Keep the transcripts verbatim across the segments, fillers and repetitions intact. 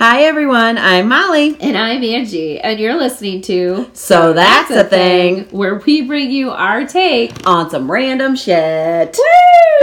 Hi everyone, I'm Molly. And I'm Angie, and you're listening to So That's, That's a Thing, where we bring you our take on some random shit. Woo!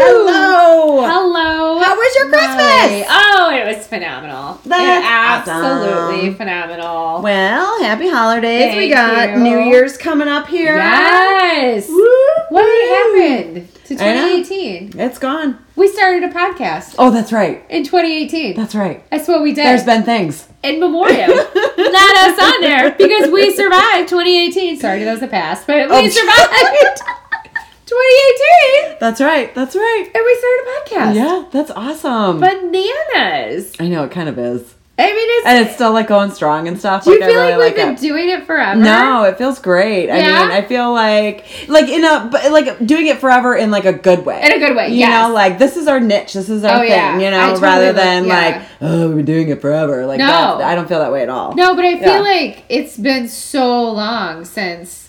Hello! Hello! How was your Christmas? Molly. Oh, it was phenomenal. That's it absolutely awesome. phenomenal. Well, happy holidays. Thank we got you. New Year's coming up here. Yes! Woo! What happened to I know. twenty eighteen? It's gone. We started a podcast Oh, that's right. in twenty eighteen. That's right. That's what we did. There's been things. In memoriam. Not us on there, because we survived twenty eighteen. Sorry, that was the past, but we Oh, survived twenty eighteen. That's right. That's right. And we started a podcast. Yeah, that's awesome. Bananas. I know, it kind of is. I mean, it's... And it's still like going strong and stuff. Do you like, feel I really like we've like been it. doing it forever? No, it feels great. I Yeah? mean, I feel like, like in a, but like doing it forever in like a good way. In a good way, You yes. know, like this is our niche. This is our Oh, thing, yeah. you I know, totally rather like- than yeah. like, oh, we've been doing it forever. Like, No. that, I don't feel that way at all. No, but I feel Yeah. like it's been so long since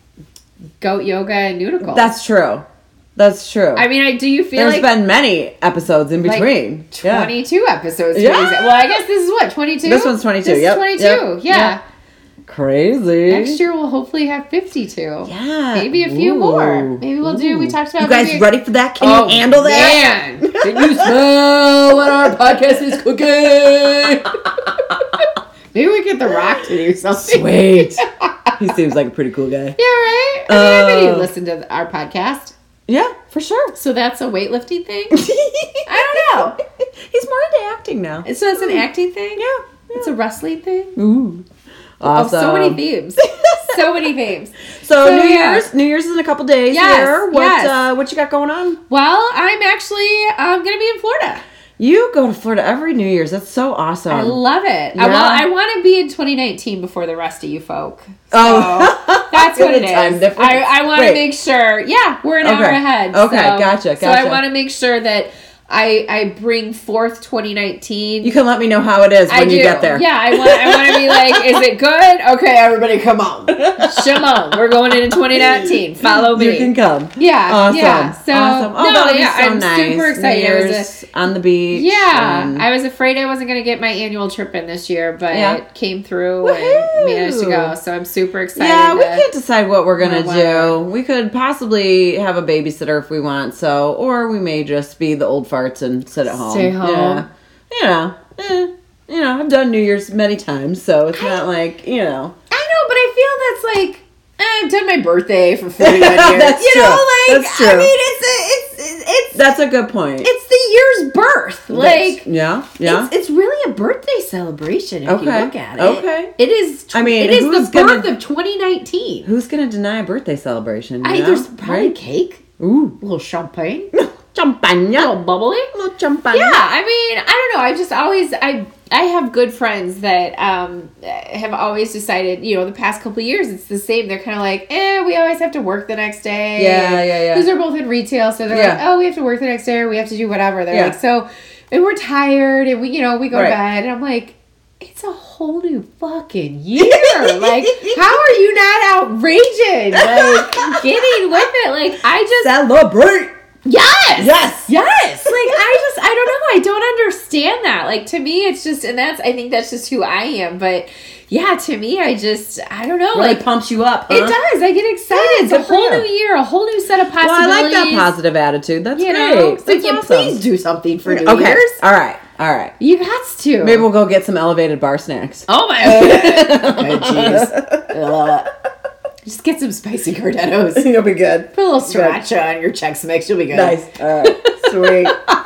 goat yoga and noodle. That's true. That's true. I mean, I do you feel There's like... been many episodes in like between. Yeah. twenty-two episodes. to Yeah. be exact. Well, I guess this is what, twenty-two? This one's twenty-two, This yep, is twenty-two, yep, yeah. yep. Crazy. Next year we'll hopefully have fifty-two. Yeah. Maybe a few Ooh. more. Maybe we'll do, we Ooh. talked about... You guys maybe, ready for that? Can Oh, you handle that? Man. Can you smell what our podcast is cooking? Maybe we get The Rock to do something. Sweet. He seems like a pretty cool guy. Yeah, right? I mean, I bet Uh, he'd listen to our podcast. Yeah, for sure. So that's a weightlifting thing? I don't know. He's more into acting now. So it's an acting thing? Yeah. It's a wrestling thing? Ooh. Awesome. Oh, so many themes. So many themes. So, So, New yeah. Year's, New Year's is in a couple days Yes, here. What yes. uh, what you got going on? Well, I'm actually um, going to be in Florida. You go to Florida every New Year's. That's so awesome. I love it. Yeah. I, well, I want to be in twenty nineteen before the rest of you folk. So Oh. that's what it Good time is. difference. I, I want to Wait. make sure. Yeah, we're an Okay. hour ahead. Okay, so, gotcha, So I gotcha. want to make sure that I I bring forth twenty nineteen. You can let me know how it is when I you do. get there. Yeah, I want. I want to be like, is it good? Okay, everybody, come on, Shimon. We're going into twenty nineteen. Follow me. You can come. Yeah, Awesome. yeah. So awesome. Oh, no, that'll be yeah, so I'm nice. super excited. New I was Year's on the beach. Yeah, and- I was afraid I wasn't going to get my annual trip in this year, but Yeah. it came through Woohoo! and managed to go. So I'm super excited. Yeah, we to- can't decide what we're gonna Or whatever. do. We could possibly have a babysitter if we want, so, or we may just be the old farts and sit at home. Stay home. Yeah. You know, eh, you know, I've done New Year's many times, so it's not like, you know. I know, but I feel that's like eh, I've done my birthday for forty-one years. That's you true. know, like That's true. I mean, it's a, it's it's That's a good point. it's the year's birth. Like yeah, yeah. It's, it's really a birthday celebration if Okay. you look at it. Okay. It is. I mean, it is who's the birth gonna- of twenty nineteen. Who's gonna deny a birthday celebration? You I know? there's probably Right? cake, Ooh, a little champagne, champagne, a little bubbly. little champagne. Yeah, I mean, I don't know. I just always I I have good friends that um have always decided, you know, the past couple of years it's the same. They're kind of like, eh, we always have to work the next day. Yeah, yeah, yeah. Because they're both in retail, so they're Yeah. like, oh, we have to work the next day, or we have to do whatever. They're Yeah. like, so, and we're tired, and we, you know, we go Right. to bed, and I'm like, it's a whole new fucking year. Like, how are you not outraging? Like, getting with it. Like, I just Celebrate. Yes. Yes. Yes. Like I just I don't know. I don't understand that. Like to me it's just and that's I think that's just who I am. But yeah, to me I just I don't know. Really like pumps you up. Huh? it does. I get excited. Yeah, It's a good for whole you. new year, a whole new set of Well, possibilities. I like that positive attitude. That's You great. know? So That's yeah, awesome. please do something for New Okay. Year's. All right. All right. You got to. Maybe we'll go get some elevated bar snacks. Oh my oh jeez. Just get some spicy Cordettos. You'll be good. Put a little sriracha on your Chex Mix. You'll be good. Nice. All right. Sweet.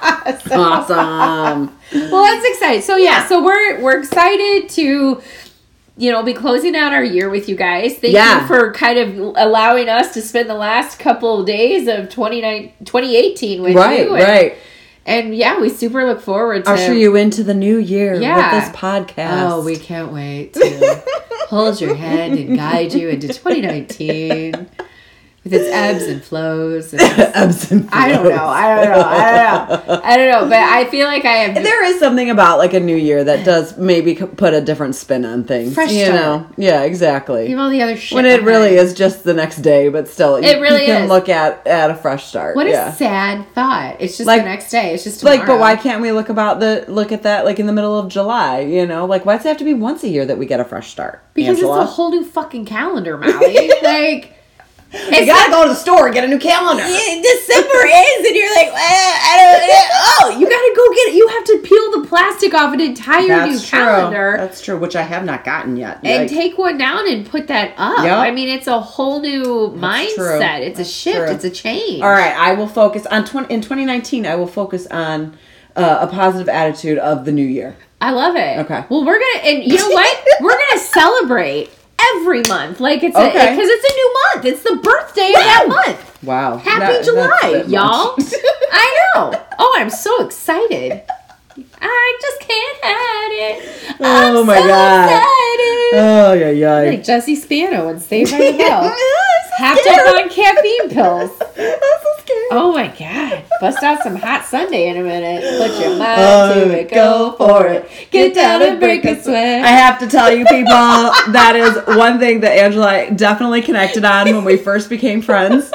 Awesome. Well, that's exciting. So yeah, so we're we're excited to, you know, be closing out our year with you guys. Thank Yeah. you for kind of allowing us to spend the last couple of days of twenty eighteen with Right. you. And, Right. And yeah, we super look forward to Usher you into the new year Yeah. with this podcast. Oh, we can't wait to hold your hand and guide you into twenty nineteen. With its ebbs and flows. And its, Ebbs and flows. I don't know. I don't know. I don't know. I don't know. But I feel like I have. There is something about like a new year that does maybe c- put a different spin on things. Fresh you start. know? Yeah, exactly. Leave all the other shit When it behind. really is just the next day, but still, you, It really you can is. look at at a fresh start. What a yeah. sad thought. It's just Like- the next day. It's just tomorrow. Like, but why can't we look about the look at that like in the middle of July? You know, like why does it have to be once a year that we get a fresh start? Because Angela? it's a whole new fucking calendar, Molly. Like. You gotta go to the store and get a new calendar. Yeah, December is, and you're like, eh, I don't know. Oh, you gotta go get it. You have to peel the plastic off an entire new calendar That's true, which I have not gotten yet. and Like, take one down and put that up. Yep. I mean, it's a whole new true. mindset. It's a That's shift. true. It's a change. all right, I will focus on twenty in twenty nineteen. I will focus on uh, a positive attitude of the new year. I love it. Okay. Well, we're gonna, and you know what? We're gonna celebrate every month, like it's Okay. because it's a new month. It's the birthday of that month. Wow, Happy That- that's a July, bit y'all! much. I know. Oh, I'm so excited. I just can't hide it. Oh I'm my so God. excited. Oh yeah, yeah. Like Jesse Spano and Saved by the Bell. I'm so Half scared. up on caffeine pills. I'm so scared. Oh my God. Bust out some hot Sunday in a minute. Put your mind Oh, to it. Go for it. Get down and break a sweat. I have to tell you, people, that is one thing that Angela definitely connected on when we first became friends.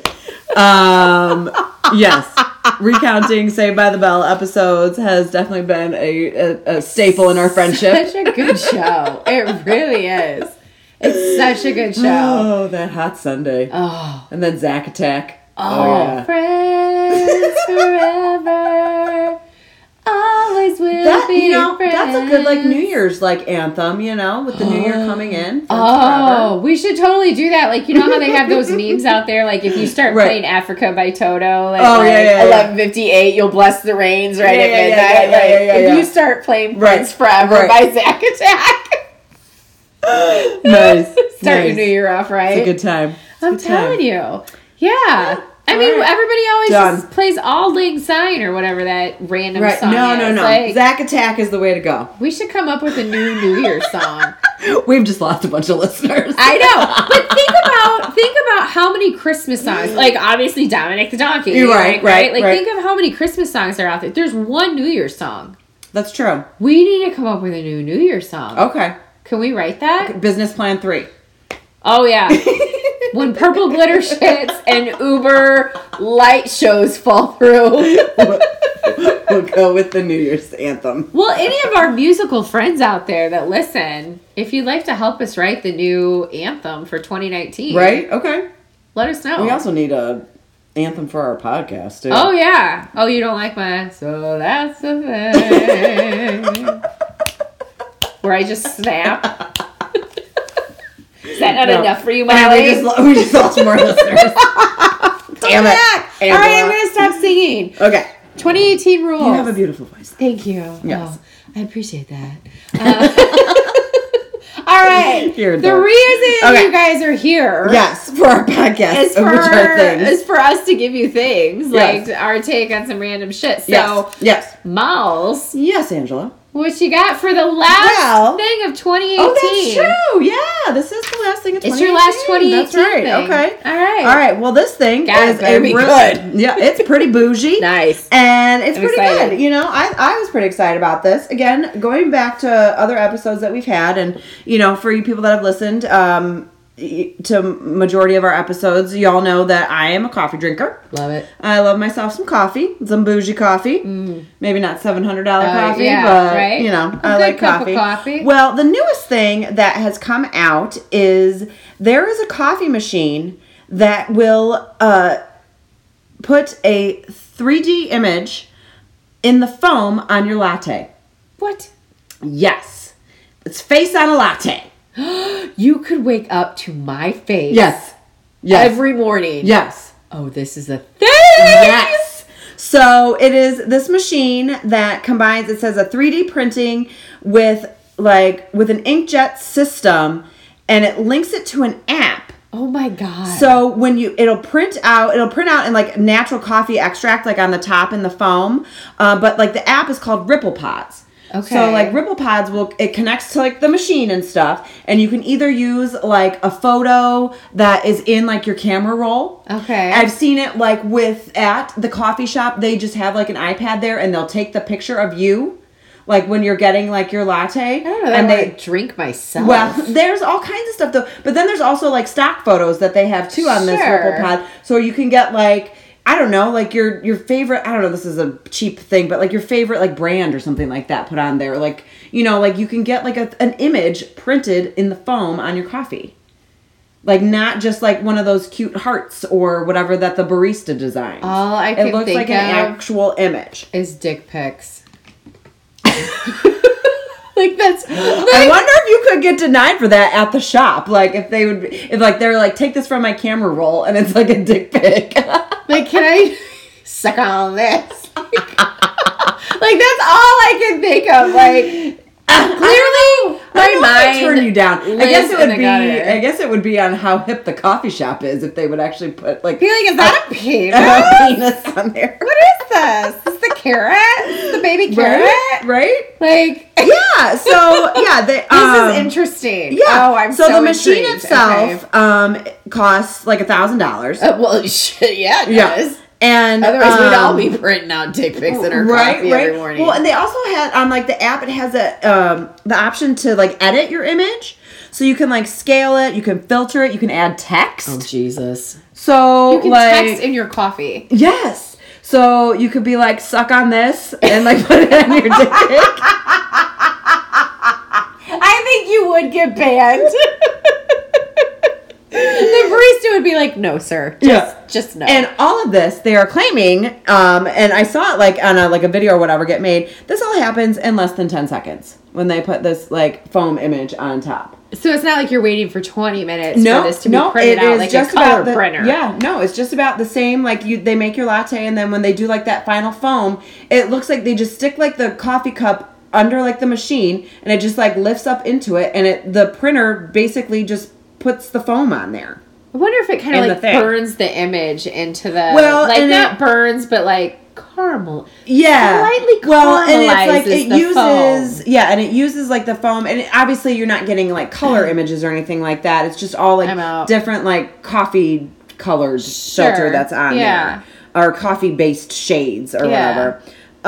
Um, yes, recounting Saved by the Bell episodes has definitely been a, a, a staple in our friendship. Such a good show. It really is. It's such a good show. Oh, that hot Sunday. Oh. And then Zack Attack. Oh, friends forever. Always will That, be you know, friends. that's a good, like, New Year's, like, anthem, you know, with the New Year coming in. Friends Oh, forever. we should totally do that. Like, you know how they have those memes out there? Like, if you start Right. playing Africa by Toto, like, Oh, like yeah, yeah, yeah. eleven fifty-eight, you'll bless the rains right Yeah, at yeah, yeah, midnight. yeah, yeah, Like, yeah, yeah, if yeah. you start playing Right. Friends Forever Right. by Zack Attack, Nice. start your Nice. New Year off right. It's a good time. It's a I'm good time. telling you. Yeah. I mean, All right. everybody always Done. just plays Auld Lang Syne or whatever that random Right. song No, is. no, no. Like, Zack Attack is the way to go. we should come up with a new New Year's song. We've just lost a bunch of listeners. I know, but think about think about how many Christmas songs. Like obviously Dominic the Donkey, You're right, right, Like right. think of how many Christmas songs are out there. There's one New Year's song. That's true. We need to come up with a new New Year's song. Okay. Can we write that? Business plan three. Oh yeah. When purple glitter shits and Uber light shows fall through. We'll go with the New Year's anthem. Well, any of our musical friends out there that listen, if you'd like to help us write the new anthem for twenty nineteen, Right? Okay. let us know. We also need a anthem for our podcast, too. Oh yeah. Oh, you don't like my so that's the thing. Where I just snap. Is that not No. enough for you, Man, Molly? we, just, lo- we just lost more listeners. Damn it. All right, I'm gonna stop singing. Okay. twenty eighteen rules. You have a beautiful voice. Thank you. Yes. Oh, I appreciate that. Uh, all right. You're a the dork. reason Okay. you guys are here Yes, for our podcast. is of for, which are things. is for us to give you things, Yes. like our take on some random shit. So, yes. Yes. Miles, Yes, Angela. what you got for the last Well- thing of twenty eighteen? Oh, that's true. Yeah, this is the last thing of It's twenty eighteen. your last twenty eighteen That's right. thing. Okay. All right. All right. Well, this thing God, is it better a be real- good. Yeah, it's pretty bougie. Nice. And it's I'm pretty excited. good. You know, I, I was pretty excited about this. Again, going back to other episodes that we've had, and, you know, for you people that have listened um, y- to majority of our episodes, y'all know that I am a coffee drinker. Love it. I love myself some coffee, some bougie coffee. Maybe not seven hundred dollars Uh, coffee, yeah, but, right? you know, A I good like cup of coffee. coffee. Well, the newest thing that has come out is there is a coffee machine that will uh, put a three D image in the foam on your latte. What? Yes. It's face on a latte. You could wake up to my face. Yes. Yes. Every morning. Yes. Oh, this is a thing. Yes. So it is this machine that combines, it says a three D printing with like with an inkjet system, and it links it to an app. Oh my god. So when you, it'll print out, it'll print out in like natural coffee extract, like on the top in the foam. Uh, but like the app is called Ripple Pods. Okay. So like Ripple Pods will, it connects to like the machine and stuff, and you can either use like a photo that is in like your camera roll. Okay. I've seen it like with at the coffee shop, they just have like an iPad there and they'll take the picture of you. Like when you're getting like your latte. I don't know. And I they want to drink myself. Well, there's all kinds of stuff though. But then there's also like stock photos that they have too on this Sure. Ripple Pod. So you can get like, I don't know, like your your favorite, I don't know, this is a cheap thing, but like your favorite like brand or something like that put on there. Like, you know, like you can get like a, an image printed in the foam on your coffee. Like not just like one of those cute hearts or whatever that the barista designs. All I can It looks think like an of actual image. is dick pics. Like that's. Like, I wonder if you could get denied for that at the shop. Like if they would, if like they're like, take this from my camera roll, and it's like a dick pic. like, can I suck on this? like that's all I can think of. Like. Clearly, my I mind turn you down. I guess it in would the be. gutter. I guess it would be on how hip the coffee shop is if they would actually put like. Be like, is that a penis? a penis on there? What is this? Is the carrot? Is the baby carrot? Right? Right? Like, Yeah. So yeah, they, this um, is interesting. Yeah. Oh, I'm so so the machine intrigued. itself Okay. um costs like a thousand dollars. Uh, well, shit, yeah, it Yeah. does. And Otherwise, we'd all um, be printing out dick pics in our right, coffee right. every morning. Well, and they also had on like the app. It has a um, the option to like edit your image, so you can like scale it, you can filter it, you can add text. oh Jesus! So You can like text in your coffee. yes, so you could be like suck on this and like put it on your dick pic. I think you would get banned. The barista would be like, "No, sir. Just, Yeah. just no." And all of this, they are claiming, um, and I saw it like on a like a video or whatever get made. This all happens in less than ten seconds when they put this like foam image on top. so it's not like you're waiting for twenty minutes No, for this to be no, printed it out is like just a color about the, printer. Yeah, no, it's just about the same. Like you, they make your latte, and then when they do like that final foam, it looks like they just stick like the coffee cup under like the machine, and it just like lifts up into it, and it the printer basically just puts the foam on there. I wonder if it kind of In the like thing. burns the image into the Well, like and not it- burns, but like caramel. Yeah, Slightly well, and it's like caramelizes it the uses foam. yeah, and it uses like the foam, and it, obviously you're not getting like color images or anything like that. It's just all like I'm out. different like coffee colored Sure. filter that's on Yeah. there, or coffee based shades or Yeah. whatever.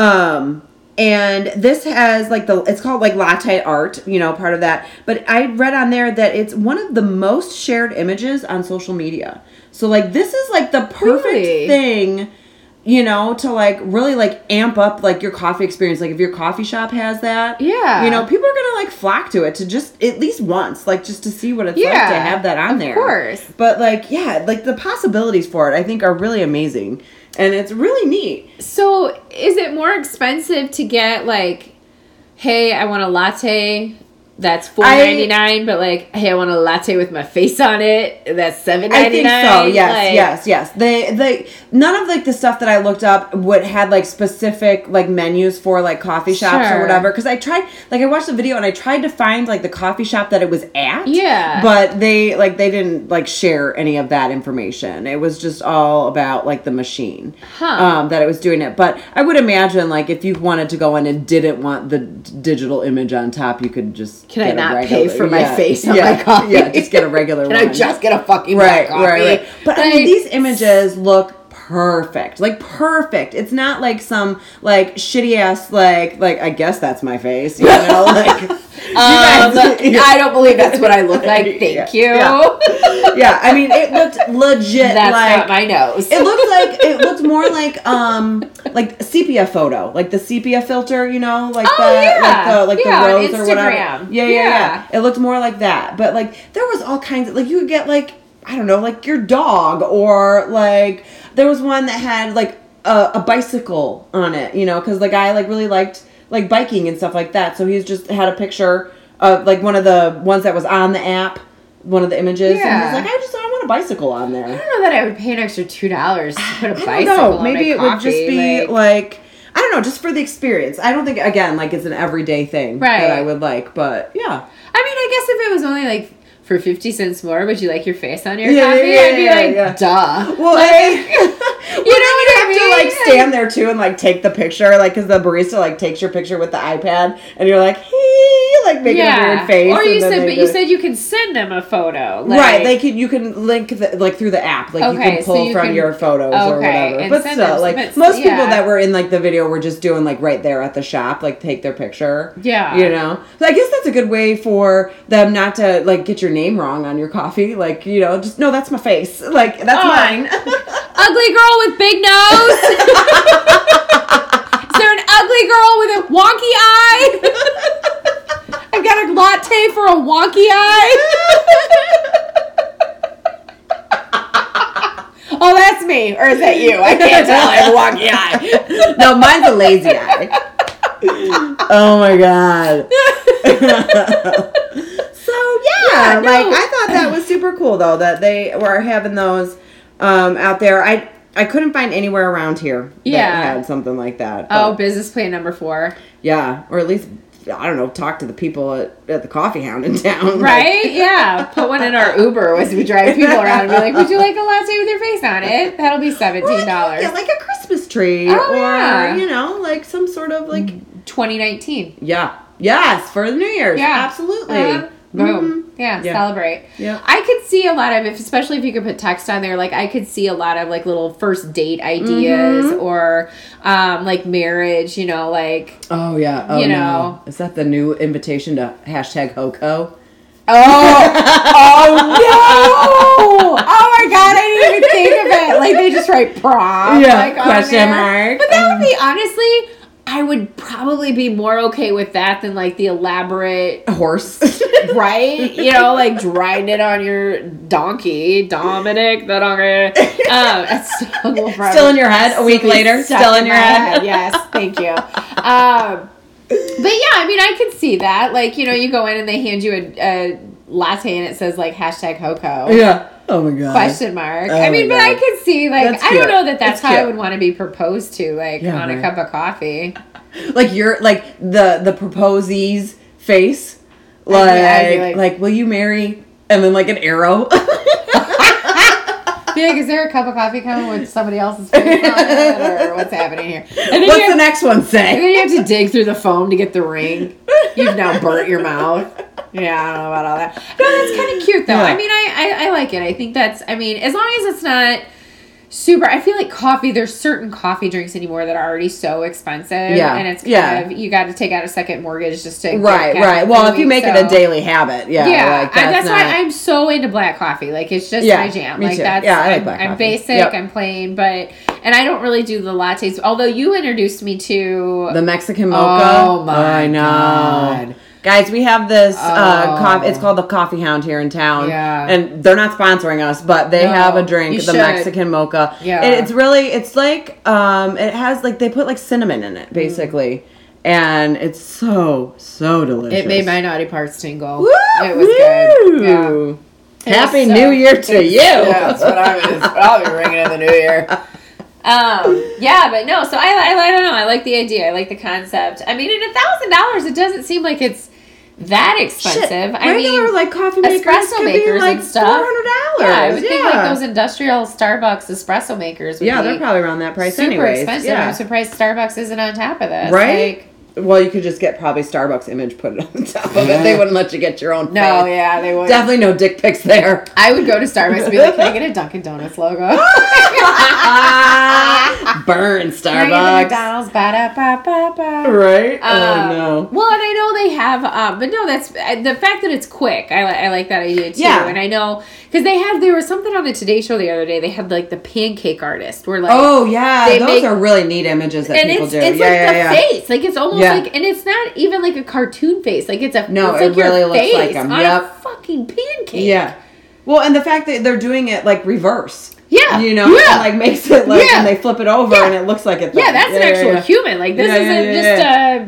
Um, and this has like the it's called like latte art, you know, part of that. But I read on there that it's one of the most shared images on social media. So like this is like the perfect Really? thing, you know, to like really like amp up like your coffee experience. Like if your coffee shop has that, Yeah. you know, people are gonna like flock to it to just at least once, like just to see what it's like Yeah, to have that on of there. course. But like, yeah, like the possibilities for it, I think, are really amazing, and it's really neat. So is it more expensive to get like, hey, I want a latte that's four ninety nine, but like, hey, I want a latte with my face on it that's seven I ninety think nine? so. Yes, like, yes, yes. They, they, none of like the stuff that I looked up would had like specific like menus for like coffee shops Sure. or whatever. Because I tried, like, I watched the video and I tried to find like the coffee shop that it was at. Yeah. But they like they didn't like share any of that information. It was just all about like the machine Huh. um, that it was doing it. But I would imagine like if you wanted to go in and didn't want the d- digital image on top, you could just Can I get a not regular- pay for my yeah, face on yeah, my coffee? Yeah, just get a regular Can one. I just get a fucking Right, black coffee? right, right. But I mean, Like, these images look perfect, like perfect. It's not like some like shitty ass like like I guess that's my face, you know, like. you Um, guys- I don't believe that's what I look like. Thank Yeah, you. yeah. Yeah, I mean, it looked legit. That's like, not my nose. It looked like it looked more like um like sepia photo, like the sepia filter, you know, like Oh, the yeah. like the like Yeah, on the rose or whatever. Instagram. Yeah, yeah, Yeah. yeah. It looked more like that, but like there was all kinds of like you could get like I don't know, like your dog or like there was one that had like a, a bicycle on it, you know, because the guy like really liked like biking and stuff like that, so he's just had a picture of like one of the ones that was on the app. One of the images, Yeah. and he's like, I just I want a bicycle on there. I don't know that I would pay an extra two dollars to put a bicycle I don't know. on Maybe my it would coffee, just be like, like, I don't know, just for the experience. I don't think again like it's an everyday thing Right. that I would like, but yeah. I mean, I guess if it was only like for fifty cents more, would you like your face on your Yeah, coffee? yeah, I'd be yeah, like, yeah. duh. Well, Like, I, you know what I have I mean? to like stand there too and like take the picture, like because the barista like takes your picture with the iPad, and you're like, hey, like making a weird face. Or you and then said, they but do you it. said you can send them a photo. Like, Right, they can. You can link the, like through the app, like you Okay, can so pull you from can- your photos or okay, whatever. and But send still, them- like but- most people yeah. that were in like the video were just doing like right there at the shop, like take their picture. Yeah. you know. So I guess that's a good way for them not to like get your name wrong on your coffee. Like you know, just no, that's my face. Like that's Oh. mine. Ugly girl with big nose. Is there an ugly girl with a wonky eye? I've got a latte for a wonky eye. Oh, that's me. Or is that you? I can't tell. I have a wonky eye. No, mine's a lazy eye. Oh my god. So yeah, Yeah, no. like I thought that was super cool though that they were having those um, out there. I I couldn't find anywhere around here that Yeah. had something like that. Oh, but, business plan number four. yeah, or at least I don't know, talk to the people at, at the coffee hound in town. Right? Yeah. Put one in our Uber as we drive people around and be like, would you like a latte with your face on it? That'll be seventeen dollars. Yeah, like a Christmas tree, Oh, or yeah. you know, like some sort of like twenty nineteen. yeah, yes, for the New Year's, Yeah. absolutely. Uh-huh. Boom. Mhm. Yeah, Yeah. celebrate. Yeah. I could see a lot of, if, especially if you could put text on there, like I could see a lot of like little first date ideas Mhm. or um, like marriage, you know, like, Oh yeah, oh You no. know. Is that the new invitation to hashtag HOCO? oh, oh no! Oh my god, I didn't even think of it. Like they just write prom. Yeah, like, on question there. mark. But that would be, honestly, I would probably be more okay with that than like the elaborate A horse. right? You know, like riding it on your donkey, Dominic the donkey. Um, it's still, Still in your head a week later. stuck Still in your my head. Yes, thank you. Um, but yeah, I mean, I could see that. Like, you know, you go in and they hand you a, a latte and it says like hashtag HOCO. Yeah. Oh my god. Question mark. Oh I mean, my but I God. could see like That's I cute. don't know that that's It's how I cute. would want to be proposed to, like Yeah, on a right. cup of coffee. Like you're like the the proposee's face. I'd Like, be- I'd be like- like will you marry? And then like an arrow. Be like, is there a cup of coffee coming with somebody else's face on it, or what's happening here? And then, What's you the have, next one and say? then you have to dig through the foam to get the ring. You've now burnt your mouth. Yeah, I don't know about all that. No, that's kind of cute though. Yeah. I mean, I, I I like it. I think that's. I mean, as long as it's not super. I feel like coffee. There's certain coffee drinks anymore that are already so expensive. Yeah, and it's kind yeah. of you got to take out a second mortgage just to get Right, caffeine right. Well, for the if you week, make it a so- daily habit, yeah, Yeah, like, I, that's not, why I'm so into black coffee. Like it's just Yeah, my jam. me Like too. that's Yeah, I like I'm, black I'm coffee. basic. Yep. I'm plain, but and I don't really do the lattes. Although you introduced me to the Mexican mocha. Oh, my I know. God. Guys, we have this uh, Oh. coffee. It's called the Coffee Hound here in town. Yeah. And they're not sponsoring us, but they No, have a drink, you the should. Mexican mocha. Yeah. And it's really, it's like, um, it has like, they put like cinnamon in it, basically. And it's so, so delicious. it made my naughty parts tingle. Woo! It was good. Yeah. Woo! It Happy was so- New Year to you. Yeah, that's what I'm. I'll be ringing in the new year. Um. Yeah, but no. So I, I, I don't know. I like the idea. I like the concept. I mean, at a thousand dollars, it doesn't seem like it's that expensive. Shit, I regular mean, like coffee makers espresso could makers be like and stuff. four hundred dollars. yeah, I would think like those industrial Starbucks espresso makers. Would Yeah, be they're probably around that price super anyways. expensive. Yeah. I'm surprised Starbucks isn't on top of this. Right? Like, Well, you could just get probably Starbucks image, put it on top of it. They wouldn't let you get your own no, face. yeah, they would. Definitely no dick pics there. I would go to Starbucks and be like, "Can I get a Dunkin' Donuts logo?" Burn Can I get the Starbucks. McDonald's? Ba-da-ba-ba-ba. Right? Um, oh no. Well, and I know they have, um, but no, that's uh, the fact that it's quick. I, li- I like that idea too. Yeah. And I know because they had there was something on the Today Show the other day. They had like the pancake artist, where like Oh yeah, they those make- are really neat images that and people it's do. it's yeah, like yeah, the yeah. face, like it's almost Yeah. like, and it's not even like a cartoon face. Like it's a No, it's it like your really looks face like 'em. on Yep. a fucking pancake. Yeah. Well, and the fact that they're doing it like reverse. Yeah. You know, Yeah. and, like makes it like, Yeah. and they flip it over Yeah. and it looks like it's Yeah, that's an yeah, actual yeah. human. Like this Yeah, yeah, isn't yeah, just yeah. a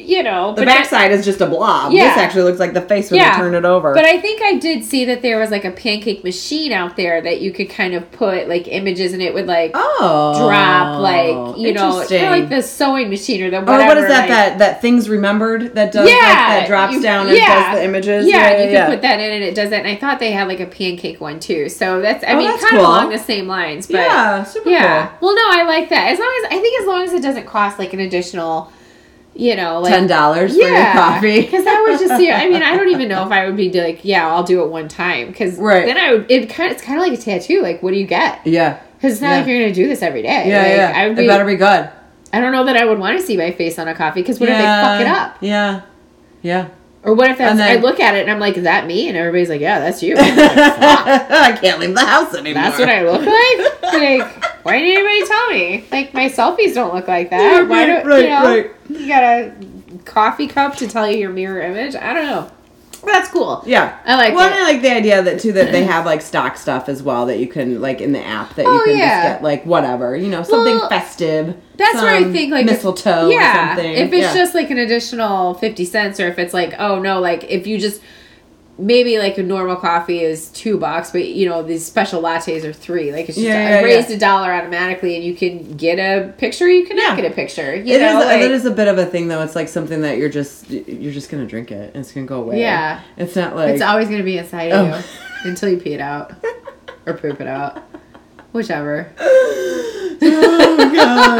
you know. The backside is just a blob. Yeah. This actually looks like the face when Yeah. you turn it over. But I think I did see that there was like a pancake machine out there that you could kind of put like images and it would like oh, drop like, you know, kind of like the sewing machine or the whatever. Or what is that, like, that, that Things Remembered that does yeah, like, that drops you, down and yeah. does the images? Yeah, yeah, yeah you yeah. can put that in and it does that. And I thought they had like a pancake one too. So that's, I oh, mean, that's kind cool. of along the same lines. But yeah, super yeah. cool. Well, no, I like that. As long as, I think as long as it doesn't cost like an additional, you know, like ten dollars yeah, for your coffee. Because I would just see. I mean, I don't even know if I would be like, yeah, I'll do it one time. Because right. then I would. It kind. Of, it's kind of like a tattoo. Like, what do you get? Yeah. Because it's not yeah. like you're gonna do this every day. Yeah, like, yeah. I would be, it better be good. I don't know that I would want to see my face on a coffee. Because what yeah. if they fuck it up? Yeah. Yeah. Or what if that's, then, I look at it and I'm like, is that me? And everybody's like, yeah, that's you. Like, I can't leave the house anymore. That's what I look like? Like, why didn't anybody tell me? Like, my selfies don't look like that. Yeah, why right, do, right, you know, right. You got a coffee cup to tell you your mirror image? I don't know. That's cool. Yeah. I like well, it. I like the idea that, too, that they have, like, stock stuff as well that you can, like, in the app that you Oh, can yeah. just get, like, whatever. You know, something Well, festive. That's where I think, like, mistletoe if, yeah, or something. if it's yeah. just, like, an additional fifty cents or if it's, like, oh, no, like, if you just... Maybe like a normal coffee is two bucks, but you know these special lattes are three. Like it's just yeah, I yeah, raised yeah. a dollar automatically, and you can get a picture. You cannot Yeah. get a picture. You It know, is. like, It is a bit of a thing, though. It's like something that you're just you're just gonna drink it. And it's gonna go away. Yeah. It's not like it's always gonna be inside of Oh. you until you pee it out or poop it out, whichever. Oh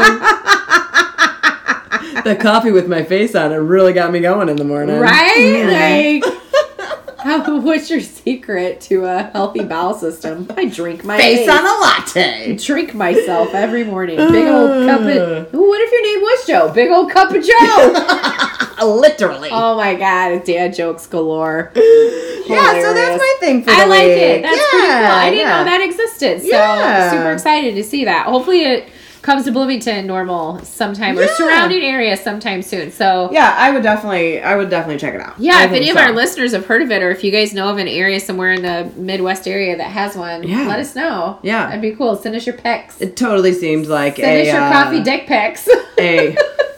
god. The coffee with my face on it really got me going in the morning. Right? Like, how, what's your secret to a healthy bowel system? I drink my Face face. on a latte. Drink myself every morning. Big old cup of... Ooh, what if your name was Joe? Big old cup of Joe. Literally. Oh my god, dad jokes galore. Yeah, so that's my thing for the I like week. it. That's yeah, pretty cool. I didn't yeah. know that existed. So Yeah. super excited to see that. Hopefully it comes to Bloomington normal sometime or Yeah. surrounding areas sometime soon. So Yeah, I would definitely I would definitely check it out. yeah, I if think any of so. our listeners have heard of it, or if you guys know of an area somewhere in the Midwest area that has one, Yeah. let us know. Yeah. That'd be cool. Send us your pics. It totally seems like Send a us your uh, coffee dick pics. a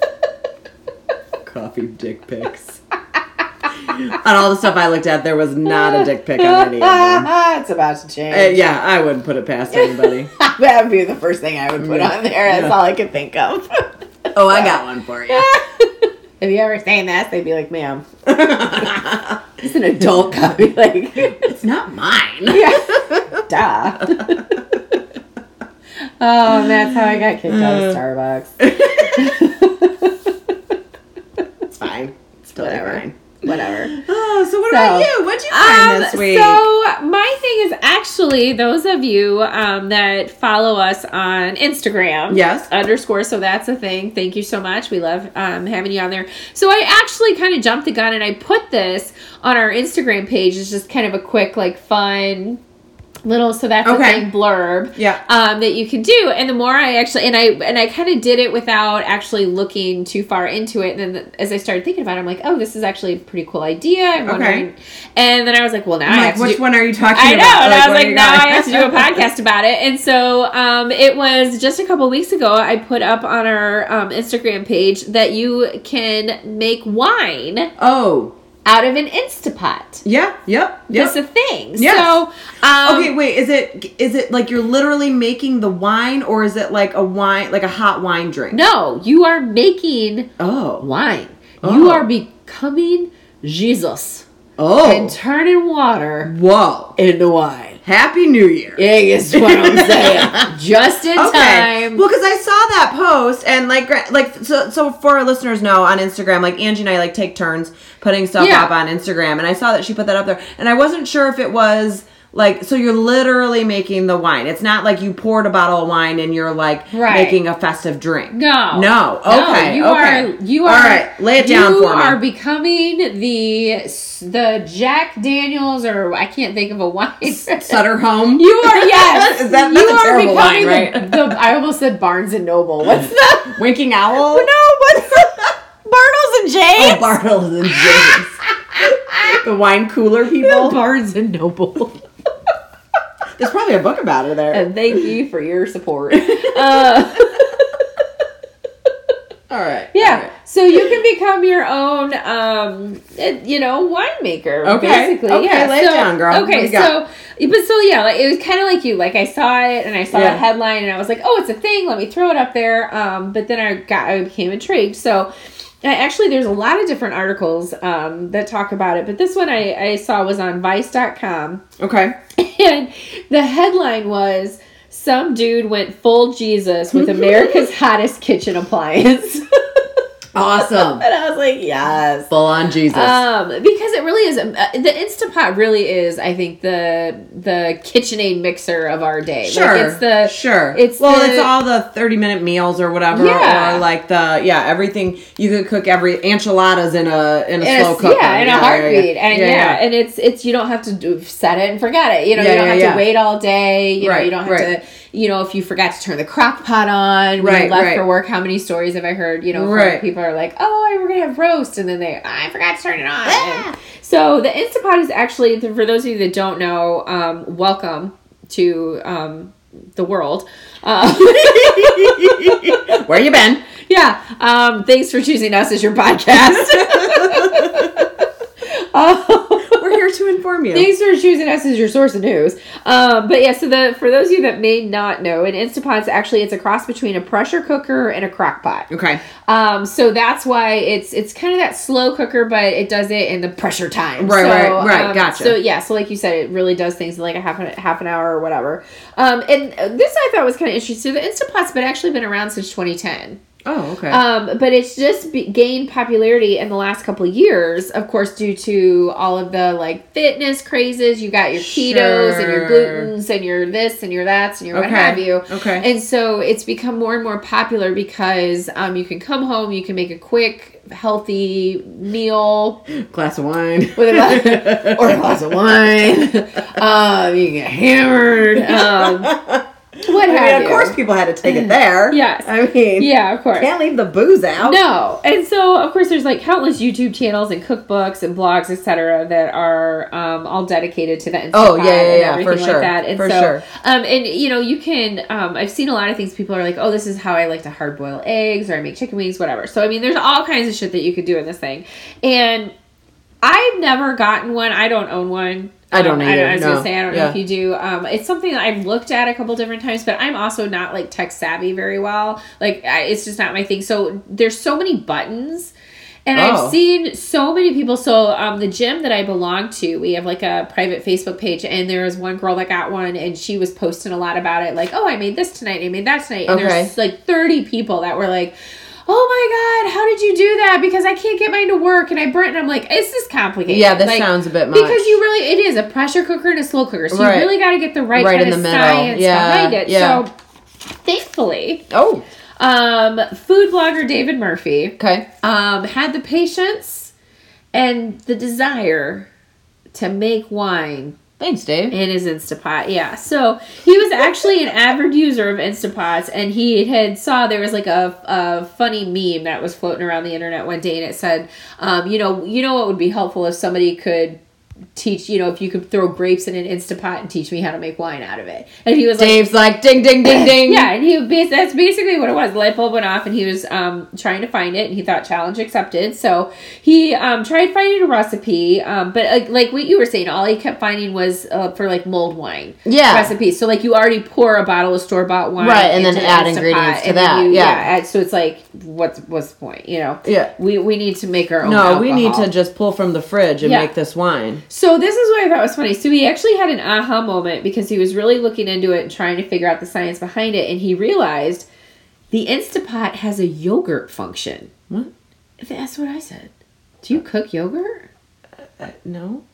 coffee dick pics. On all the stuff I looked at, there was not a dick pic on any of them. It's about to change. Uh, yeah, I wouldn't put it past anybody. That would be the first thing I would put on there. That's Yeah. all I could think of. Oh, I got one for you. If you ever say this, they'd be like, ma'am. It's an adult copy. Like, It's not mine. yeah. Duh. Oh, and that's how I got kicked out of Starbucks. It's fine. It's totally Whatever. fine. Whatever. Oh, so what So, about you? What'd you find Um, this week? so my thing is actually those of you um, that follow us on Instagram. Yes. Underscore. So that's a thing. Thank you so much. We love um, having you on there. So I actually kind of jumped the gun and I put this on our Instagram page. It's just kind of a quick, like, fun little, so that's Okay. the thing, blurb. Yeah. Um, that you can do. And the more I actually, and I, and I kind of did it without actually looking too far into it. And then the, as I started thinking about it, I'm like, oh, this is actually a pretty cool idea. I'm Okay. wondering. And then I was like, well, now I'm I like, have to which do, one are you talking I know, about? and I was what like, are you now going- I have to do a podcast about it. And so um, it was just a couple weeks ago, I put up on our um, Instagram page that you can make wine Oh. out of an Instapot. Yeah. Yep. Yep. That's a thing. Yes. So, um, Okay, wait, is it is it like you're literally making the wine, or is it like a wine, like a hot wine drink? no, you are making Oh. wine. Oh. You are becoming Jesus Oh. and turning water Whoa. into wine. Happy New Year. Yeah, is what I'm saying. Just in time. Well, because I saw that post and like, gra- like so, so for our listeners know on Instagram, like Angie and I like take turns putting stuff Yeah. up on Instagram, and I saw that she put that up there, and I wasn't sure if it was like, so you're literally making the wine. It's not like you poured a bottle of wine and you're like Right. making a festive drink. No. No. No, Okay. you okay. are. You are. All right. Lay it down you for me. are becoming the the Jack Daniels, or I can't think of a wine. Sutter Home. You are, yes. Is that you that's a are terrible becoming line, right? the, the. I almost said Barnes and Noble. What's the? Winking Owl. No, what's the? Bartles and James. Oh, Bartles and James. The wine cooler people. Barnes and Noble. There's probably a book about it there. And thank you for your support. Uh, All right. Yeah. All right. So you can become your own, um, it- you know, winemaker. Okay. Basically. Okay, Yeah. lay it so, down, girl. What Okay. you got? So, but so yeah, like, it was kind of like you. Like I saw it and I saw Yeah. the headline and I was like, oh, it's a thing. Let me throw it up there. Um, but then I got, I became intrigued. So. I, actually, there's a lot of different articles um, that talk about it, but this one I, I saw was on Vice dot com. Okay. And the headline was, some dude went full Jesus with America's hottest kitchen appliance. Awesome. And I was like, yes. Full on Jesus. Um, because it really is, um, uh, the Instapot really is, I think, the the KitchenAid mixer of our day. Sure. Like it's the, sure. It's well, the, it's all the thirty minute meals or whatever. Yeah. Or like the, yeah, everything. You could cook every enchiladas in a, in a in slow a, cooker. yeah, in yeah, a heartbeat. Yeah, And yeah, yeah, yeah. and it's, it's, you don't have to do, set it and forget it. You know, Yeah, you don't yeah, have yeah. to wait all day. You know, Right, you don't have right. to, you know, if you forgot to turn the crock pot on when Right, you left right. for work, how many stories have I heard, you know, from Right. people are like, oh, I we're going to have roast. And then they, I forgot to turn it on. Ah. And so the Instapot is actually, for those of you that don't know, um, welcome to um, the world. Uh, Where you been? yeah. Um, thanks for choosing us as your podcast. uh, We're here to inform you. Thanks for choosing us as your source of news. Um, but yeah, so the for those of you that may not know, an Instapot's actually it's a cross between a pressure cooker and a crock pot. Okay. Um, so that's why it's it's kind of that slow cooker, but it does it in the pressure time. Right, so, right, right. um, Gotcha. So yeah, so like you said, it really does things in like a half an half an hour or whatever. Um, and this I thought was kind of interesting. So the Instapot's been actually been around since twenty ten. Oh, okay. Um, but it's just be- gained popularity in the last couple of years, of course, due to all of the like fitness crazes. You got your ketos and your Sure. glutens and your this and your that's and your what Okay. have you. Okay. And so it's become more and more popular because um, you can come home, you can make a quick, healthy meal Glass of wine. with a glass, or a glass of wine. um, you can get hammered. Um, what I have mean, of you. course, people had to take it there. Yes. I mean, Yeah, of course. can't leave the booze out. No. And so, of course, there's like countless YouTube channels and cookbooks and blogs, et cetera, that are um, all dedicated to the Instapot Oh, yeah, yeah, and yeah, everything for like sure, that. And for so, sure. Um, and, you know, you can, um, I've seen a lot of things people are like, oh, this is how I like to hard boil eggs or I make chicken wings, whatever. So, I mean, there's all kinds of shit that you could do in this thing. And I've never gotten one. I don't own one. I don't Um, either, I, was no. gonna say I don't know Yeah. if you do. Um, it's something that I've looked at a couple different times, but I'm also not like tech savvy very well. Like I, it's just not my thing. So there's so many buttons, and Oh. I've seen so many people. So um, the gym that I belong to, we have like a private Facebook page, and there was one girl that got one, and she was posting a lot about it. Like, oh, I made this tonight, I made that tonight, and Okay. there's like thirty people that were like, oh my God, how did you do that? Because I can't get mine to work. And I burnt, and I'm like, this is complicated. Yeah, this Like, sounds a bit much. Because you really, it is a pressure cooker and a slow cooker. So Right. you really got to get the right, Right kind in of the middle. science Yeah, behind it. yeah. So thankfully, Oh, um, food blogger David Murphy okay. um, had the patience and the desire to make wine Thanks, Dave. in his Instapot. Yeah. So he was actually an avid user of Instapots, and he had saw there was like a, a funny meme that was floating around the internet one day, and it said, um, you know, you know what would be helpful if somebody could teach, you know, if you could throw grapes in an Instapot and teach me how to make wine out of it. And he was like, Dave's like, ding, ding, ding, ding. yeah, and he bas- that's basically what it was. The light bulb went off, and he was um, trying to find it, and he thought challenge accepted. So he um, tried finding a recipe, um, but uh, like what you were saying, all he kept finding was uh, for like mulled wine Yeah. recipes. So like you already pour a bottle of store bought wine, Right, and then into the add Instapot, ingredients to and then that, you- yeah. add- so it's like what's what's the point? You know? Yeah. We we need to make our own. No, we need alcohol. to just pull from the fridge and Yeah. make this wine. So this is what I thought was funny. So he actually had an aha moment because he was really looking into it and trying to figure out the science behind it, and he realized the Instapot has a yogurt function. What? That's what I said. Do you cook yogurt? Uh, no.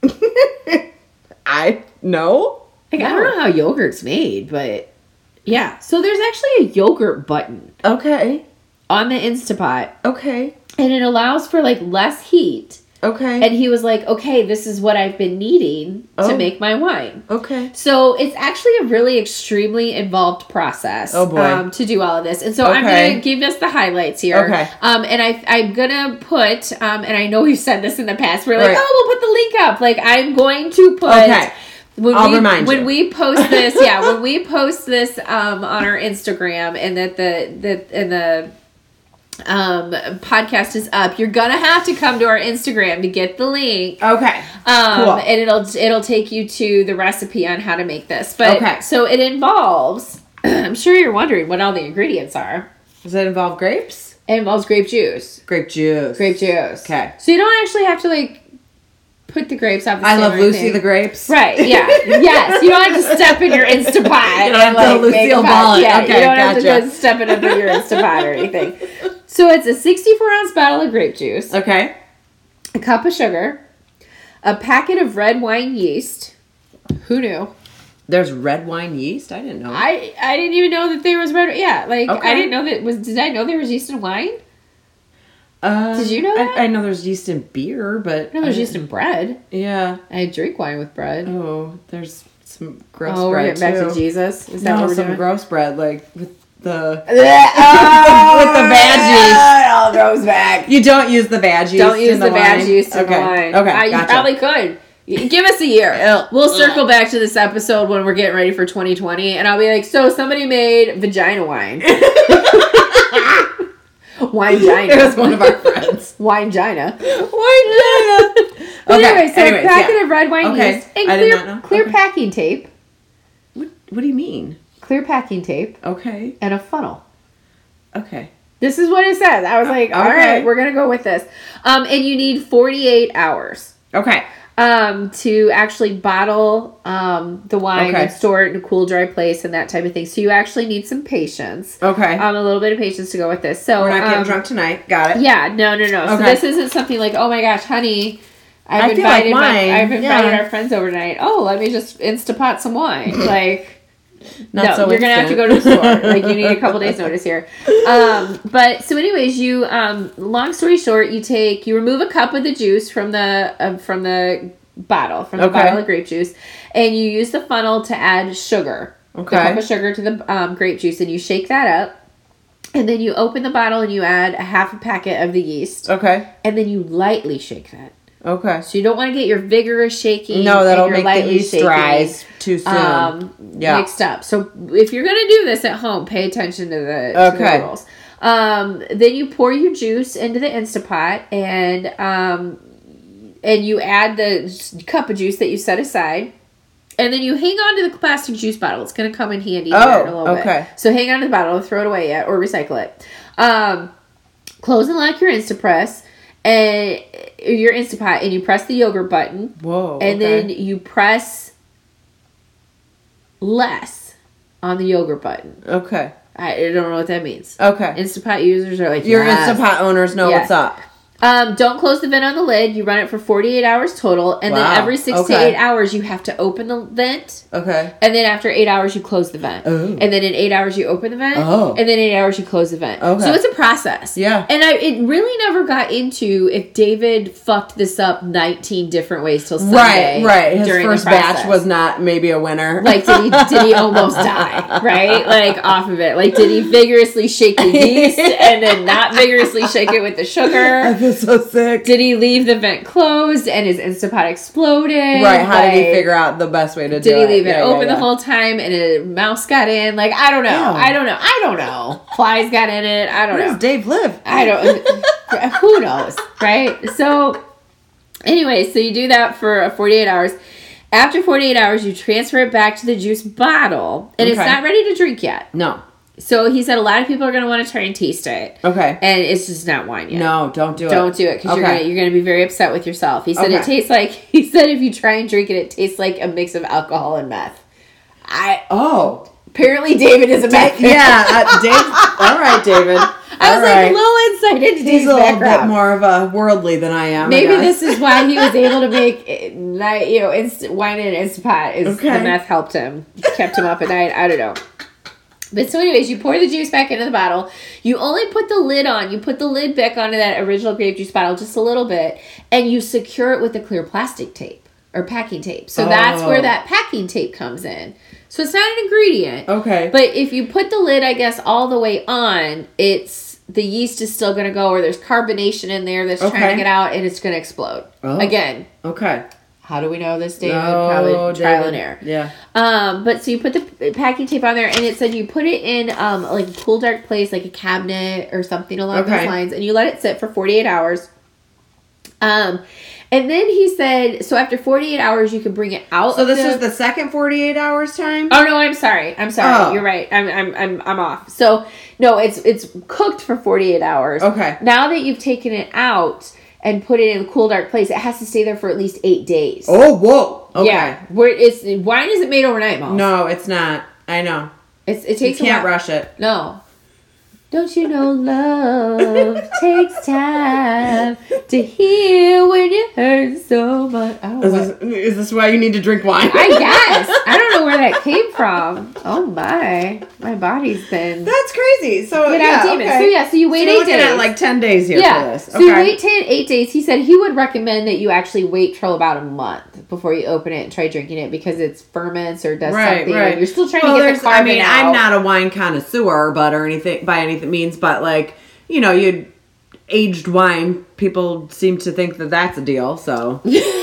I no. Like, I No. don't know how yogurt's made, but yeah. So there's actually a yogurt button Okay. on the Instapot, Okay. and it allows for like less heat. Okay. And he was like, okay, this is what I've been needing Oh. to make my wine. okay. So it's actually a really extremely involved process Oh, boy. um, to do all of this. And so I'm Okay. going to give us the highlights here. Okay. Um, and I, I'm going to put, um, and I know we've said this in the past, we're like, Right. oh, we'll put the link up. Like, I'm going to put... Okay. When I'll we, remind when you. we post this, yeah, when we post this um, on our Instagram, and that the the and the um, podcast is up, you're gonna have to come to our Instagram to get the link. Okay. Um, Cool. and it'll it'll take you to the recipe on how to make this. But Okay. so it involves. I'm sure you're wondering what all the ingredients are. Does it involve grapes? It involves grape juice. Grape juice. Grape juice. Okay. So you don't actually have to like put the grapes off the I stem love or Lucy anything. the grapes. Right, yeah. Yes. You don't have to step in your Instapot. You don't and, have to like, Lucille make a pot. Ball it. Yeah, Okay, you don't have to gotcha. just step it up in your Instapot or anything. So it's a sixty-four ounce bottle of grape juice, Okay. a cup of sugar, a packet of red wine yeast. Who knew? There's red wine yeast? I didn't know. I I didn't even know that there was red. Yeah, like Okay. I didn't know that was. Did I know there was yeast in wine? Um, Did you know that? I, I know there's yeast in beer, but... No, there's I yeast in bread. Yeah. I drink wine with bread. Oh, there's some gross Oh, we're bread, getting back too. to Jesus. Is that No, what we're some doing? gross bread, like with the... oh, with the bad It all goes back. You don't use the bad yeast Don't use in the, the bad wine? juice in okay. the wine. Okay, Uh, you gotcha. probably could. Y- Give us a year. We'll circle back to this episode when we're getting ready for twenty twenty, and I'll be like, so somebody made vagina wine. Wine-gina. It was one of our friends. Wine-gina. Wine-gina. But Okay, anyway, so anyways, a packet yeah. of red wine Okay, yeast and I did not clear, know. clear Okay. packing tape. What, what do you mean? Clear packing tape Okay. and a funnel. Okay. This is what it says. I was like, all Okay. right, we're going to go with this. Um, and you need forty-eight hours. Okay. Um, to actually bottle um, the wine Okay. and store it in a cool, dry place and that type of thing. So you actually need some patience. Okay. Um, a little bit of patience to go with this. So We're not getting um, drunk tonight. Got it. Yeah, no, no, no. So Okay. this isn't something like, oh my gosh, honey, I've I feel like invited my, wine. I've invited Yeah. our friends over tonight. Oh, let me just Instapot some wine. Like. Not no, so you're gonna have to go to the instant. store. Like you need a couple days notice here. Um, but so, anyways, you um, long story short, you take you remove a cup of the juice from the uh, from the bottle from the Okay. bottle of grape juice, and you use the funnel to add sugar. Okay. The cup of sugar to the um, grape juice, and you shake that up, and then you open the bottle and you add a half a packet of the yeast, Okay. and then you lightly shake that. Okay. So you don't want to get your vigorous shaking. No, and that'll your make the lightly yeast shaking. rise too soon. Um, Yeah. mixed up. So if you're gonna do this at home, pay attention to the, to Okay. the rules. Um, then you pour your juice into the Instapot, and um, and you add the cup of juice that you set aside, and then you hang on to the plastic juice bottle. It's gonna come in handy here Oh, in a little okay. bit. So hang on to the bottle, throw it away yet, or recycle it. Um, close and lock your Instapress and your Instapot, and you press the yogurt button. Whoa. And okay. then you press less on the yogurt button. Okay. I, I don't know what that means. Okay. Instapot users are like, Your yes. Instapot owners know Yes. what's up. Um, don't close the vent on the lid. You run it for forty-eight hours total. And Wow. then every six to Okay. eight hours, you have to open the vent. Okay. And then after eight hours, you close the vent. Oh. And then in eight hours, you open the vent. Oh. And then in eight hours, you close the vent. Okay. So it's a process. Yeah. And I it really never got into if David fucked this up nineteen different ways till Sunday. Right, right. His during the first batch process. was not maybe a winner. Like, did he did he almost die? Right? Like, off of it. Like, did he vigorously shake the yeast and then not vigorously shake it with the I sugar? feel so sick. Did he leave the vent closed and his Instapot exploded? Right, how did he Like, figure out the best way to do Did it? he leave it Yeah, yeah, open yeah. the whole time and a mouse got in? Like, I don't know. Ew. I don't know. I don't know. Flies got in it. I don't Where know. does Dave live? I don't. Who knows, right? So, anyway, so you do that for forty-eight hours. After forty-eight hours, you transfer it back to the juice bottle, and it's Okay. not ready to drink yet. No. So he said a lot of people are going to want to try and taste it, Okay. and it's just not wine yet. No, don't do it. Don't do it because you're Okay. gonna you're gonna be very upset with yourself. He said it Okay. tastes like he said if you try and drink it, it tastes like a mix of alcohol and meth. I Oh. apparently David is a meth. Yeah, uh, Dave. All right, David. I was All like right. a little insight into He's Dave's a little background. bit more of a worldly than I am. I Maybe guess. this is why he was able to make, eh, night, you know, inst- wine in an Instapot. Is Okay. the meth helped him, kept him up at night. I don't know. But so, anyways, you pour the juice back into the bottle. You only put the lid on. You put the lid back onto that original grape juice bottle just a little bit, and you secure it with the clear plastic tape or packing tape. So that's Oh. where that packing tape comes in. So it's not an ingredient. Okay. But if you put the lid, I guess, all the way on, it's the yeast is still going to go, or there's carbonation in there that's trying Okay. to get out, and it's going to explode. Oh. Again, Okay. How do we know this, David? No, Probably trial David. and error. Yeah. Um, but so you put the packing tape on there, and it said you put it in um like a cool, dark place, like a cabinet or something along Okay. those lines, and you let it sit for forty-eight hours. Um, and then he said, so after forty-eight hours, you can bring it out. So of this the, is the second forty-eight hours time? Oh no, I'm sorry. I'm sorry. Oh. You're right. I'm I'm I'm I'm off. So no, it's it's cooked for forty-eight hours. Okay. Now that you've taken it out and put it in a cool, dark place, it has to stay there for at least eight days. Oh, whoa. Okay. Yeah. Where it's wine isn't made overnight, Mom. No, it's not. I know. It's it takes You can't a while. rush it. No. Don't you know love takes time to heal when you hurt so much? I don't know. Is What, this, is this why you need to drink wine? I guess. I don't know where that came from. Oh my. My body's been That's crazy. So Get yeah, out demons. okay. So yeah, so you wait so eight you're looking days. at like ten days here yeah. for this. So Okay. you wait ten, eight days. He said he would recommend that you actually wait till about a month before you open it and try drinking it because it's ferments or does Right, something. right. You're still trying Well, to get there's- the carbon I mean, out. I'm not a wine connoisseur, but or anything by any means, but like you know, you aged wine. People seem to think that that's a deal. So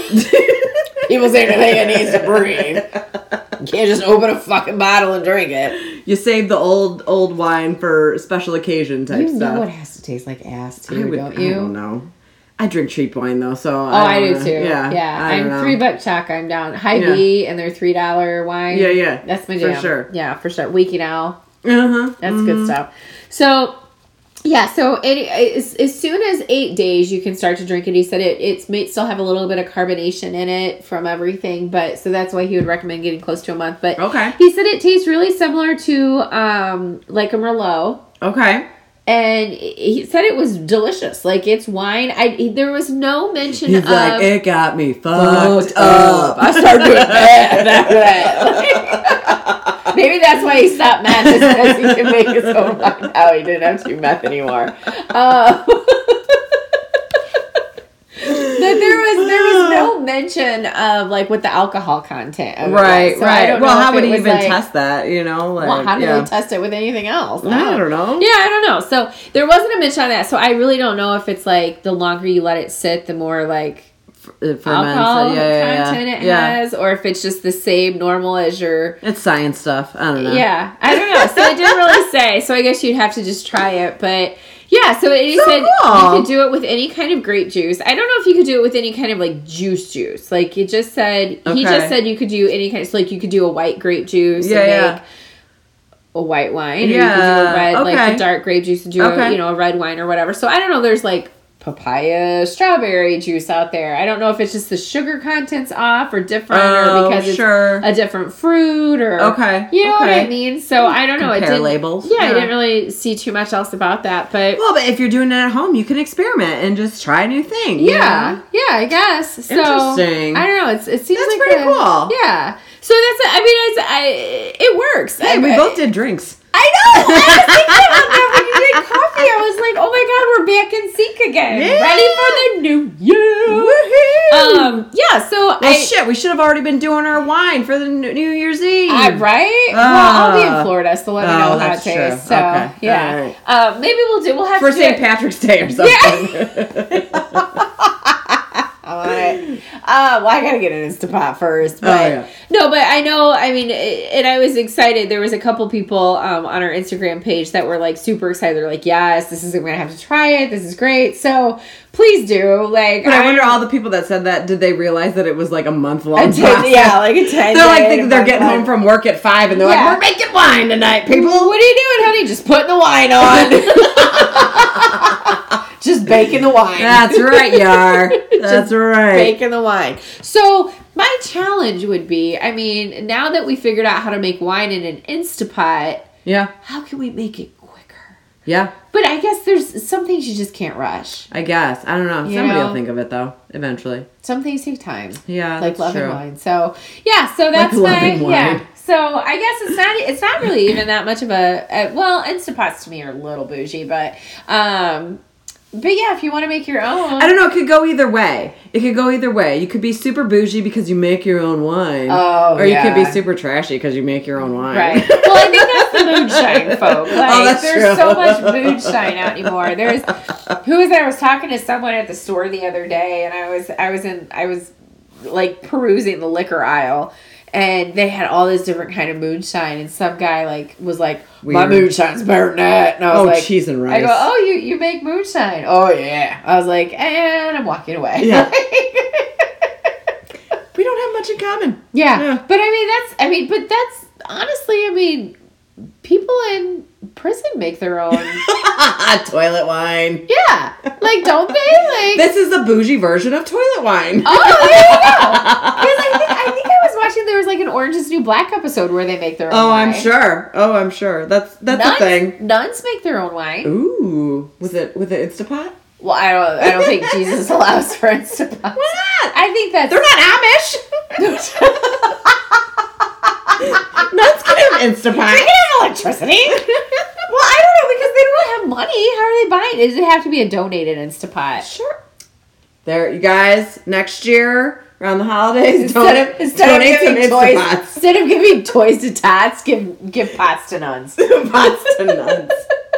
People say anything it needs to breathe. You can't just open a fucking bottle and drink it. you save the old old wine for special occasion type You stuff. know it has to taste like ass I too, would- don't you? I don't know. I drink cheap wine though, so Oh, I, do don't too. know. Yeah, Yeah, I don't I'm know. three buck chuck. I'm down. High Yeah. B and their three dollar wine. Yeah, yeah. That's my For jam. sure. Yeah, for sure. Weeky now. Uh huh. That's good stuff. So, yeah, so it, as, as soon as eight days, you can start to drink it. He said it it's may still have a little bit of carbonation in it from everything, but so that's why he would recommend getting close to a month. But Okay. he said it tastes really similar to um, like a Merlot. Okay. And he said it was delicious. Like, it's wine. I he- There was no mention He's of... like, it got me fucked, fucked up. I started doing meth after that. Like, maybe that's why he stopped meth, is because he can make his own wine now. He didn't have to do meth anymore. Uh, that there was there was no mention of like what the alcohol content of it was. Right, So I right. don't Well, know how if would it he was even like- test that? You know, like Well, how do yeah. they test it with anything else? I don't know. Yeah, I don't know. So there wasn't a mention on that. So I really don't know if it's like the longer you let it sit, the more like It ferments. alcohol yeah, yeah, yeah. content it yeah. has, or if it's just the same normal as your. It's science stuff. I don't know. Yeah, I don't know. So it didn't really say. So I guess you'd have to just try it, but. Yeah, so it So said cool. you could do it with any kind of grape juice. I don't know if you could do it with any kind of like juice juice. Like it just said, he Okay. just said you could do any kind. So like you could do a white grape juice Yeah, and yeah. make a white wine, or you Yeah, could do a red, like okay. a dark grape juice and do a, Okay. you know a red wine or whatever. So I don't know. There's like papaya strawberry juice out there. I don't know if it's just the sugar content's off or different, Oh, or because it's sure. a different fruit, or Okay, you know what okay. I mean. So I don't know. It Compare didn't, labels. Yeah, I Yeah. didn't really see too much else about that, but. Well, but if you're doing it at home, you can experiment and just try a new thing. you Yeah, know? yeah, I guess. So, Interesting. I don't know. It's it seems That's like pretty a- cool. Yeah. So that's I mean it's I it works. Hey, I, we both did drinks. I know. I was thinking about that when you did coffee. I was like, oh my god, we're back in sync again. Yeah. Ready for the new year. Woohoo! Um. Yeah. So well, I. shit, we should have already been doing our wine for the New New Year's Eve. I, right? well, I'll be in Ah. Florida, so let me Oh, know how it that's tastes. true. So, Okay. yeah. All right. Uh, maybe we'll do. We'll have For to do Saint it. Patrick's Day or something. I want it. Uh, well, I gotta get an Instapot first. But Oh, yeah. no, but I know. I mean, and I was excited. There was a couple people um, on our Instagram page that were like super excited. They're like, "Yes, this is. I'm gonna have to try it. This is great." So please do. Like, But I wonder, all the people that said that, did they realize that it was like a month long? A ten, yeah, like a ten. They're like day thinking to they're month getting long. home from work at five, and they're Yeah. like, "We're making wine tonight, people." What are you doing, honey? Just putting the wine on. Just baking the wine. That's right, Yar. That's right. Baking the wine. So my challenge would be, I mean, now that we figured out how to make wine in an Instapot, Yeah, how can we make it quicker? yeah. But I guess there's some things you just can't rush. I guess I don't know. You Somebody know? will think of it though, eventually. Some things take time. Yeah, Like that's love and true. wine. So yeah, so that's Like love my and wine. yeah. So I guess it's not it's not really even that much of a, a well, Instapots to me are a little bougie, but um but yeah, if you want to make your own. I don't know. It could go either way. It could go either way. You could be super bougie because you make your own wine. Oh, Or you could be yeah. super trashy because you make your own wine. Right. Well, I think that's the moonshine folk. Like, Oh, that's there's true. so much moonshine out anymore. There's who was there? I was talking to someone at the store the other day, and I was I was in I was like perusing the liquor aisle, and they had all this different kind of moonshine, and some guy like was like, Weird. "My moonshine's better than that," and I was Oh, like, cheese and rice. I go, "Oh, you you make moonshine? Oh yeah." I was like, and I'm walking away. Yeah. We don't have much in common. Yeah. Yeah. But I mean, that's, I mean, but that's, honestly, I mean, people in prison make their own. Toilet wine. Yeah. Like, don't they? Like. This is the bougie version of toilet wine. Oh, there you go. Because I think, I think I was watching, there was like an Orange is the New Black episode where they make their own Oh, wine. I'm sure. Oh, I'm sure. That's that's nuns, a thing. Nuns make their own wine. Ooh. Was it with an Instapot? Well, I don't, I don't think Jesus allows for Instapot. Why not? I think that's. They're not Amish. Nuns can have Instapot. They can have electricity. Well, I don't know, because they don't have money. How are they buying it? Does it have to be a donated Instapot? Sure. There, you guys. Next year around the holidays, Instead donate, of instead donate of giving some toys, Instapots. instead of giving toys to tots, give give pots to nuns. Pots to nuns.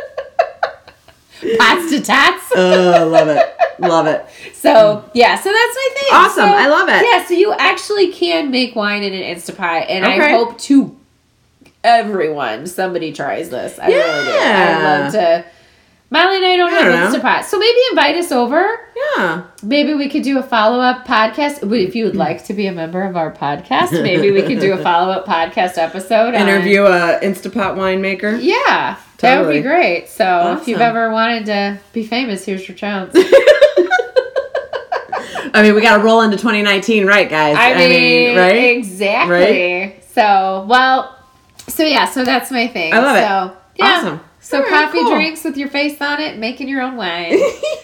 Pots to tots. Oh, love it. Love it. So yeah, so that's my thing. Awesome. So, I love it. Yeah, so you actually can make wine in an Instapot, and I Okay. hope to everyone somebody tries this. I really do. Yeah. I'd love to. Molly and I don't I have don't know. Instapot, so maybe invite us over. Yeah. Maybe we could do a follow-up podcast. If you would like to be a member of our podcast, maybe we could do a follow-up podcast episode. on- Interview a Instapot winemaker. Yeah, that would Totally. be great. So if you've Awesome. ever wanted to be famous, here's your chance. I mean, we got to roll into twenty nineteen, right, guys? I mean, right? exactly. Right? So, well, so yeah, so that's my thing. I love it. So, yeah. Awesome. So All right, coffee cool. drinks with your face on it, making your own wine.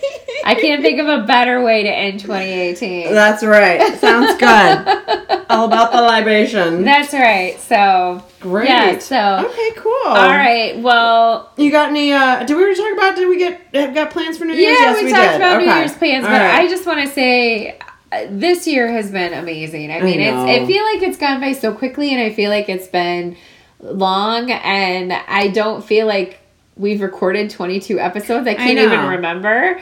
I can't think of a better way to end twenty eighteen. That's right. Sounds good. All about the libation. That's right. So, Great. yeah, so. Okay, cool. All right. Well, You got any, uh, did we already talk about, did we get, have got plans for New yeah, Year's? Yes, we, we talked did. about New Okay. Year's plans, All but right. I just want to say uh, this year has been amazing. I mean, I it's. know. I feel like it's gone by so quickly, and I feel like it's been long, and I don't feel like we've recorded twenty-two episodes. I can't know. even remember.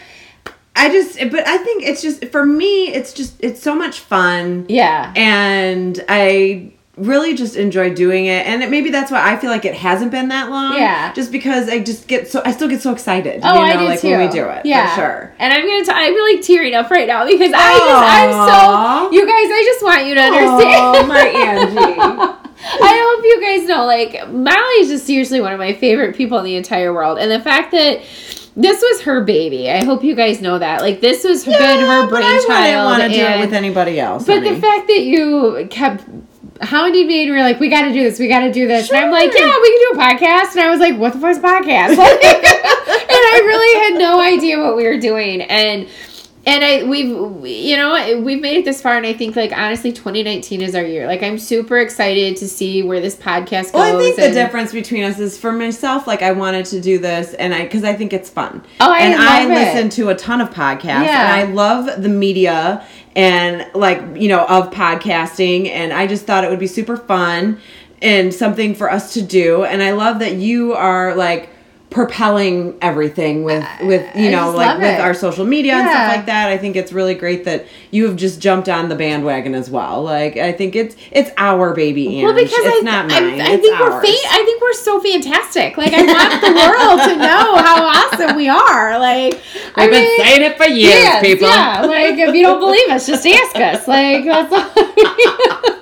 I just, but I think it's just, for me, it's just, it's so much fun. Yeah. And I really just enjoy doing it. And it, maybe that's why I feel like it hasn't been that long. Yeah. Just because I just get so, I still get so excited. Oh, you know, I do like too. when we do it. Yeah, For sure. And I'm gonna. T- I'm like tearing up right now because I just. I'm Aw. so. You guys, I just want you to understand. Oh, my Angie. I hope you guys know, like, Molly is just seriously one of my favorite people in the entire world, and the fact that this was her baby. I hope you guys know that. Like, this has Yeah, been her but I wouldn't brainchild. want to do it and- with anybody else. But the honey. fact that you kept hounding me and we were like, we got to do this, we got to do this. And I'm like, Sure. yeah, we can do a podcast. And I was like, what the fuck's a podcast? Like, and I really had no idea what we were doing. And and I we've we- you know we've made it this far, and I think like honestly, twenty nineteen is our year. Like I'm super excited to see where this podcast goes. Well, I think the and- difference between us is for myself, like I wanted to do this and I, cause I think it's fun. Oh, I and love I it. listen to a ton of podcasts Yeah. and I love the media and like, you know, of podcasting. And I just thought it would be super fun and something for us to do. And I love that you are like propelling everything with, with, you I know, just like love with it. our social media and Yeah. stuff like that. I think it's really great that you have just jumped on the bandwagon as well. Like, I think it's, it's our baby, Ange. Well, because it's I, not I, mine. I it's think we're ours. fa- I think we're so fantastic. Like I want the world to know how awesome we are. Like I I've been mean, saying it for years, yes, people. Yeah, like if you don't believe us, just ask us. Like that's all.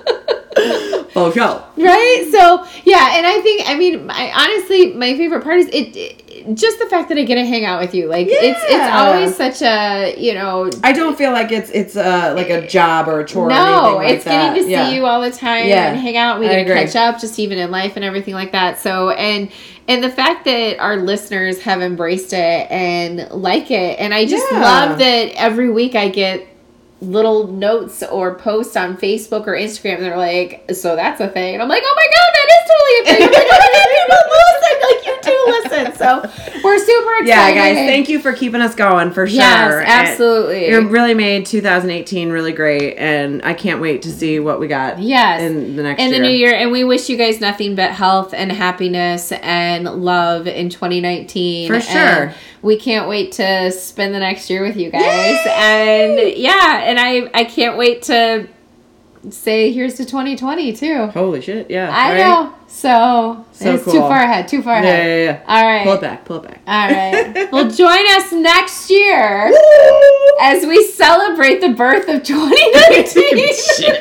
Full show. Right? So yeah, and I think I mean, I, honestly, my favorite part is it, it. Just the fact that I get to hang out with you. Like it's it's Yeah. always such a you know. I don't feel like it's it's uh, like a job or a chore. or No, anything like it's getting that. to see Yeah. you all the time Yeah, and hang out. We I get to agree. catch up, just even in life and everything like that. So, and and the fact that our listeners have embraced it and like it, and I just Yeah. love that every week I get little notes or posts on Facebook or Instagram. They're like, "So that's a thing," and I'm like, "Oh my god, that is totally a thing!" I'm like, "Oh my god, people listen! Like you do listen. So we're super excited. Yeah, guys, thank you for keeping us going for sure. Yes, absolutely. And it really made two thousand eighteen really great, and I can't wait to see what we got yes. in the next in year. the new year. And we wish you guys nothing but health and happiness and love in twenty nineteen. For sure. And we can't wait to spend the next year with you guys. Yay! And yeah, and I, I can't wait to say here's to twenty twenty too. Holy shit, yeah. I right? know. So, So it's cool. too far ahead. Too far Yeah, ahead. yeah, yeah. All right. Pull it back, pull it back. All right. Well, join us next year as we celebrate the birth of twenty nineteen. Shit.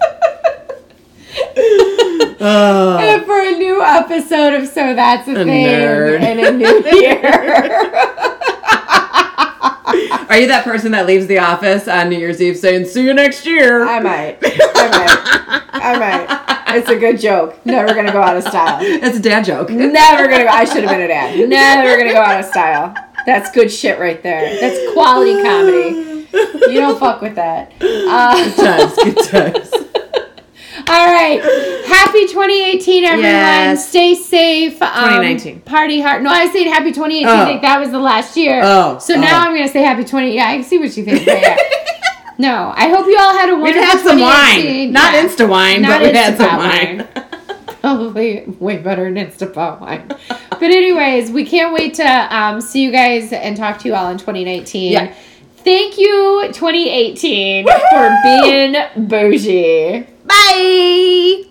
Oh. And for a new episode of So That's a, A Thing nerd. in a new year. Are you that person that leaves the office on New Year's Eve saying, see you next year? I might. I might. I might. It's a good joke. Never going to go out of style. It's a dad joke. Never going to go. I should have been a dad. Never going to go out of style. That's good shit right there. That's quality comedy. You don't fuck with that. Uh, Good times, good times. All right. Happy twenty eighteen, everyone. Yes. Stay safe. Um, twenty nineteen. Party hard. No, I was saying happy twenty eighteen. Oh. Like that was the last year. Oh. So now Oh. I'm going to say happy twenty. Yeah, I can see what you think. But yeah. No, I hope you all had a We've wonderful had some twenty eighteen. wine. Not Yeah. Insta wine, Not but we've had some Instapot wine. Probably way better than Instapot wine. But anyways, we can't wait to um, see you guys and talk to you all in twenty nineteen. Yeah. Thank you, twenty eighteen, for being bougie. Bye.